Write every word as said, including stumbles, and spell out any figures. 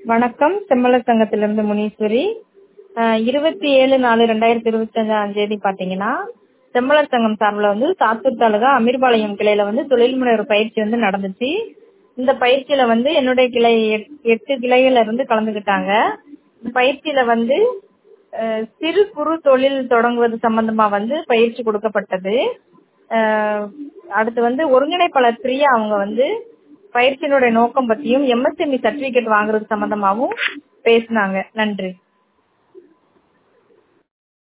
வணக்கம். செம்மலர் சங்கத்திலிருந்து முனீஸ்வரி. அஹ் இருபத்தி ஏழு நாலு ரெண்டாயிரத்தி இருபத்தி அஞ்சாம் தேதி பாத்தீங்கன்னா செம்மலர் சங்கம் சார்பில் வந்து சாத்தூர் தாலுகா அமீர்பாளையம் கிளையில வந்து தொழில் முனைவர் பயிற்சி வந்து நடந்துச்சு. இந்த பயிற்சியில வந்து என்னுடைய கிளை எட்- எட்டு கிளைகள்ல இருந்து கலந்துக்கிட்டாங்க. இந்த பயிற்சியில வந்து அஹ், சிறு குறு தொழில் தொடங்குவது சம்பந்தமா வந்து பயிற்சி கொடுக்கப்பட்டது. அஹ், அடுத்து வந்து ஒருங்கிணைப்பாளர் பிரியா அவங்க வந்து பயிற்சியினுடைய நோக்கம் பத்தியும் எம்எஸ்எம்இ சர்டிபிகேட் வாங்குறது சம்பந்தமாவும் பேசினாங்க. நன்றி.